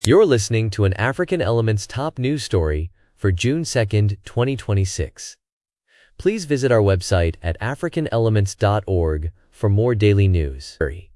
You're listening to an African Elements top news story for June 2nd, 2026. Please visit our website at africanelements.org for more daily news.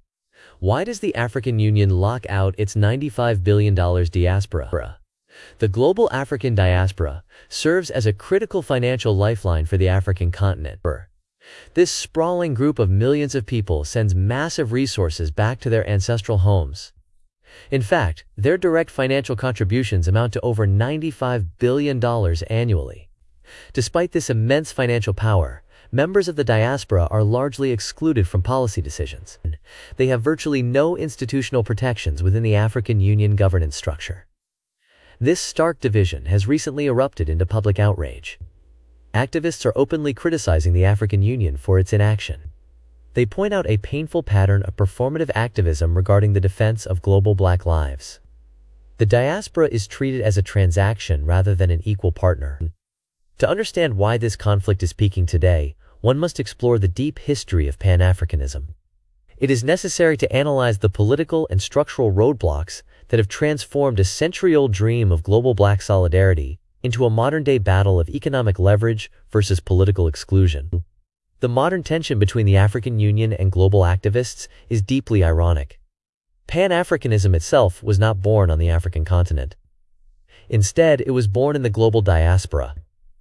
Why does the African Union lock out its $95 billion diaspora? The global African diaspora serves as a critical financial lifeline for the African continent. This sprawling group of millions of people sends massive resources back to their ancestral homes. In fact, their direct financial contributions amount to over $95 billion annually. Despite this immense financial power, members of the diaspora are largely excluded from policy decisions. They have virtually no institutional protections within the African Union governance structure. This stark division has recently erupted into public outrage. Activists are openly criticizing the African Union for its inaction. They point out a painful pattern of performative activism regarding the defense of global Black lives. The diaspora is treated as a transaction rather than an equal partner. To understand why this conflict is peaking today, one must explore the deep history of Pan-Africanism. It is necessary to analyze the political and structural roadblocks that have transformed a century-old dream of global Black solidarity into a modern-day battle of economic leverage versus political exclusion. The modern tension between the African Union and global activists is deeply ironic. Pan-Africanism itself was not born on the African continent. Instead, it was born in the global diaspora.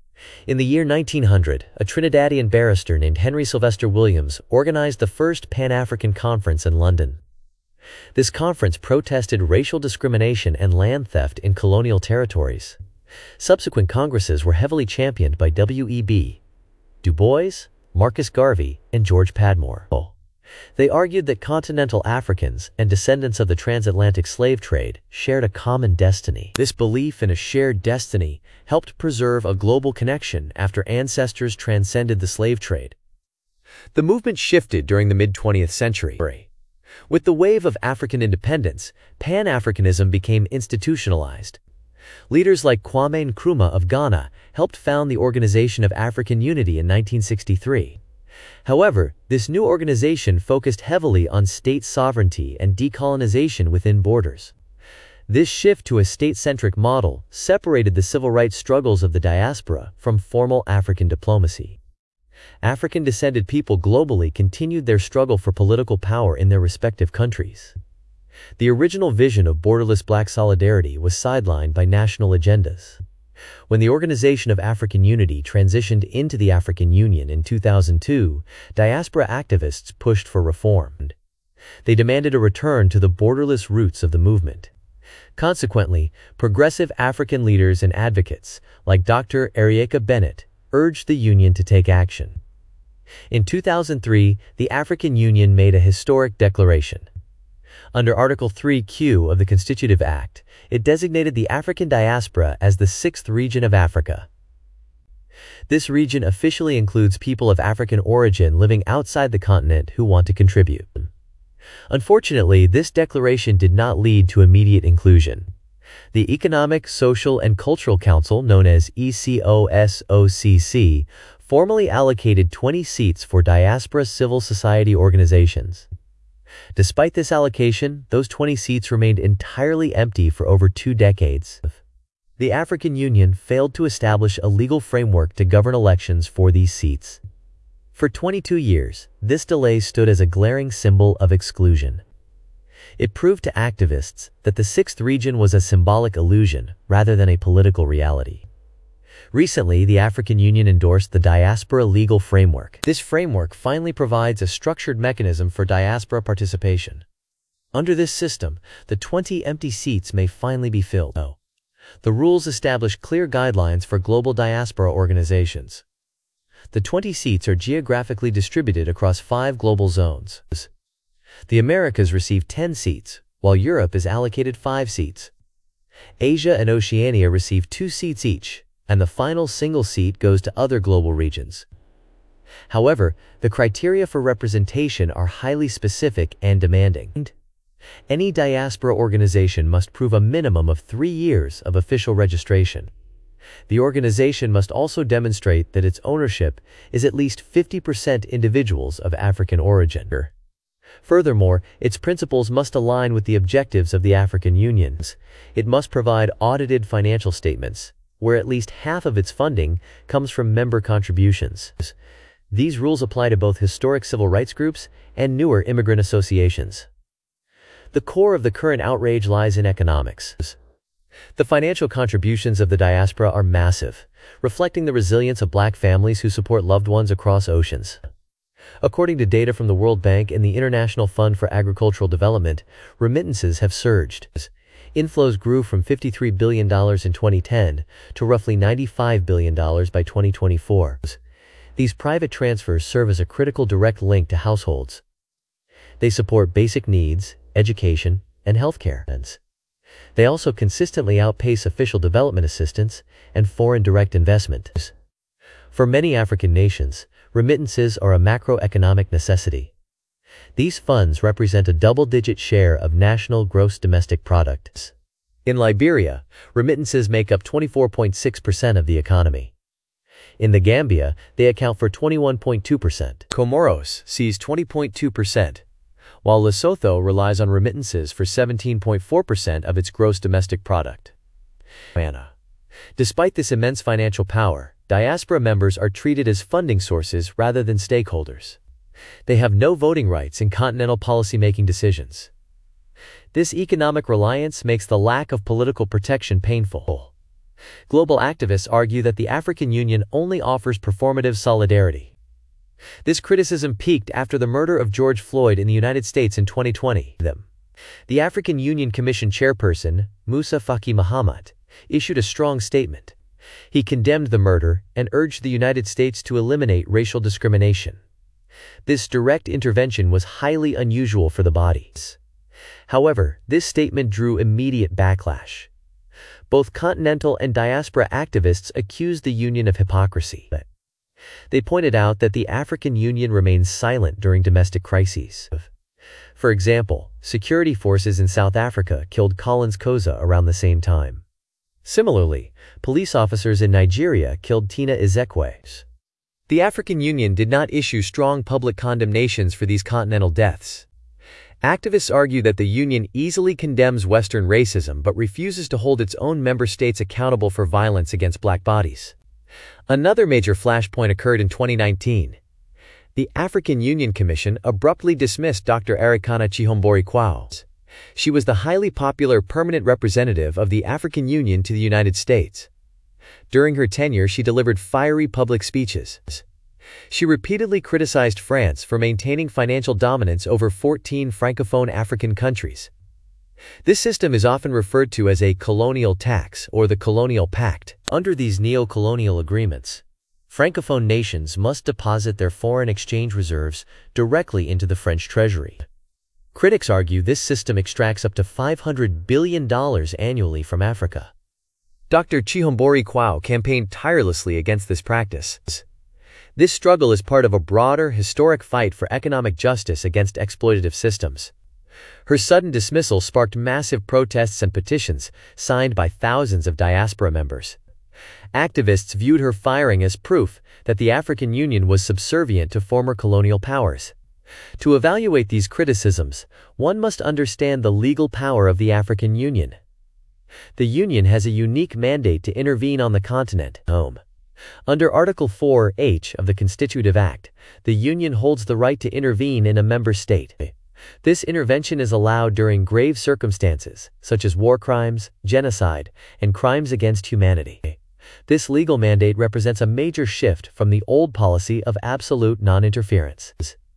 In the year 1900, a Trinidadian barrister named Henry Sylvester Williams organized the first Pan-African Conference in London. This conference protested racial discrimination and land theft in colonial territories. Subsequent congresses were heavily championed by W.E.B. Du Bois, Marcus Garvey, and George Padmore. They argued that continental Africans and descendants of the transatlantic slave trade shared a common destiny. This belief in a shared destiny helped preserve a global connection after ancestors transcended the slave trade. The movement shifted during the mid-20th century. With the wave of African independence, Pan-Africanism became institutionalized. Leaders like Kwame Nkrumah of Ghana helped found the Organization of African Unity in 1963. However, this new organization focused heavily on state sovereignty and decolonization within borders. This shift to a state-centric model separated the civil rights struggles of the diaspora from formal African diplomacy. African-descended people globally continued their struggle for political power in their respective countries. The original vision of borderless Black solidarity was sidelined by national agendas. When the Organization of African Unity transitioned into the African Union in 2002, diaspora activists pushed for reform. They demanded a return to the borderless roots of the movement. Consequently, progressive African leaders and advocates, like Dr. Arieka Bennett, urged the Union to take action. In 2003, the African Union made a historic declaration. Under Article 3Q of the Constitutive Act, it designated the African diaspora as the sixth region of Africa. This region officially includes people of African origin living outside the continent who want to contribute. Unfortunately, this declaration did not lead to immediate inclusion. The Economic, Social, and Cultural Council, known as ECOSOCC, formally allocated 20 seats for diaspora civil society organizations. Despite this allocation, those 20 seats remained entirely empty for over 2 decades. The African Union failed to establish a legal framework to govern elections for these seats. For 22 years, this delay stood as a glaring symbol of exclusion. It proved to activists that the sixth region was a symbolic illusion rather than a political reality. Recently, the African Union endorsed the Diaspora Legal Framework. This framework finally provides a structured mechanism for diaspora participation. Under this system, the 20 empty seats may finally be filled. The rules establish clear guidelines for global diaspora organizations. The 20 seats are geographically distributed across 5 global zones. The Americas receive 10 seats, while Europe is allocated 5 seats. Asia and Oceania receive 2 seats each, and the final single seat goes to other global regions. However, the criteria for representation are highly specific and demanding. Any diaspora organization must prove a minimum of 3 years of official registration. The organization must also demonstrate that its ownership is at least 50% individuals of African origin. Furthermore, its principles must align with the objectives of the African Union. It must provide audited financial statements, where at least half of its funding comes from member contributions. These rules apply to both historic civil rights groups and newer immigrant associations. The core of the current outrage lies in economics. The financial contributions of the diaspora are massive, reflecting the resilience of Black families who support loved ones across oceans. According to data from the World Bank and the International Fund for Agricultural Development, remittances have surged. Inflows grew from $53 billion in 2010 to roughly $95 billion by 2024. These private transfers serve as a critical direct link to households. They support basic needs, education, and healthcare. They also consistently outpace official development assistance and foreign direct investment. For many African nations, remittances are a macroeconomic necessity. These funds represent a double-digit share of national gross domestic product. In Liberia, remittances make up 24.6% of the economy. In the Gambia, they account for 21.2%. Comoros sees 20.2%. While Lesotho relies on remittances for 17.4% of its gross domestic product. Despite this immense financial power, diaspora members are treated as funding sources rather than stakeholders. They have no voting rights in continental policy-making decisions. This economic reliance makes the lack of political protection painful. Global activists argue that the African Union only offers performative solidarity. This criticism peaked after the murder of George Floyd in the United States in 2020. The African Union Commission chairperson, Musa Faki Mahamat, issued a strong statement. He condemned the murder and urged the United States to eliminate racial discrimination. This direct intervention was highly unusual for the bodies. However, this statement drew immediate backlash. Both continental and diaspora activists accused the Union of hypocrisy. They pointed out that the African Union remains silent during domestic crises. For example, security forces in South Africa killed Collins Koza around the same time. Similarly, police officers in Nigeria killed Tina Ezekwe. The African Union did not issue strong public condemnations for these continental deaths. Activists argue that the Union easily condemns Western racism but refuses to hold its own member states accountable for violence against Black bodies. Another major flashpoint occurred in 2019. The African Union Commission abruptly dismissed Dr. Arikana Chihombori Quao. She was the highly popular permanent representative of the African Union to the United States. During her tenure, she delivered fiery public speeches. She repeatedly criticized France for maintaining financial dominance over 14 Francophone African countries. This system is often referred to as a colonial tax or the colonial pact. Under these neo-colonial agreements, Francophone nations must deposit their foreign exchange reserves directly into the French treasury. Critics argue this system extracts up to $500 billion annually from Africa. Dr. Chihombori Quao campaigned tirelessly against this practice. This struggle is part of a broader, historic fight for economic justice against exploitative systems. Her sudden dismissal sparked massive protests and petitions, signed by thousands of diaspora members. Activists viewed her firing as proof that the African Union was subservient to former colonial powers. To evaluate these criticisms, one must understand the legal power of the African Union. The Union has a unique mandate to intervene on the continent. Under Article 4H of the Constitutive Act, the Union holds the right to intervene in a member state. This intervention is allowed during grave circumstances, such as war crimes, genocide, and crimes against humanity. This legal mandate represents a major shift from the old policy of absolute non-interference.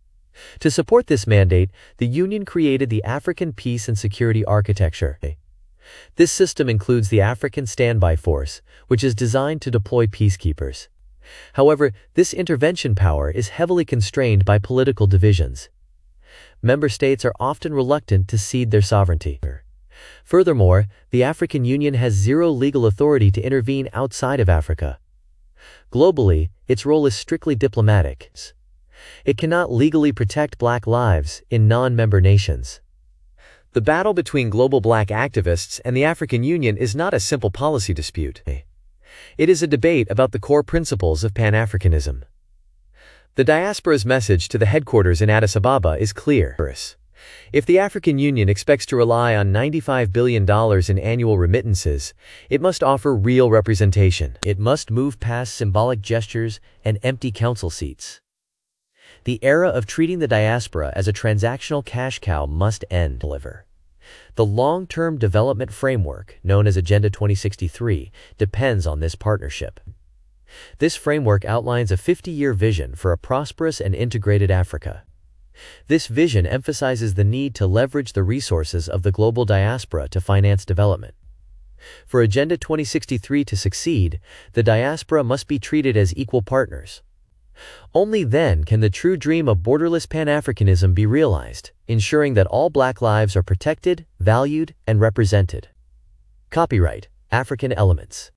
To support this mandate, the Union created the African Peace and Security Architecture. This system includes the African Standby Force, which is designed to deploy peacekeepers. However, this intervention power is heavily constrained by political divisions. Member states are often reluctant to cede their sovereignty. Furthermore, the African Union has zero legal authority to intervene outside of Africa. Globally, its role is strictly diplomatic. It cannot legally protect Black lives in non-member nations. The battle between global Black activists and the African Union is not a simple policy dispute. It is a debate about the core principles of Pan-Africanism. The diaspora's message to the headquarters in Addis Ababa is clear. If the African Union expects to rely on $95 billion in annual remittances, it must offer real representation. It must move past symbolic gestures and empty council seats. The era of treating the diaspora as a transactional cash cow must end. The long-term development framework, known as Agenda 2063, depends on this partnership. This framework outlines a 50-year vision for a prosperous and integrated Africa. This vision emphasizes the need to leverage the resources of the global diaspora to finance development. For Agenda 2063 to succeed, the diaspora must be treated as equal partners. Only then can the true dream of borderless Pan-Africanism be realized, ensuring that all Black lives are protected, valued, and represented. Copyright African Elements.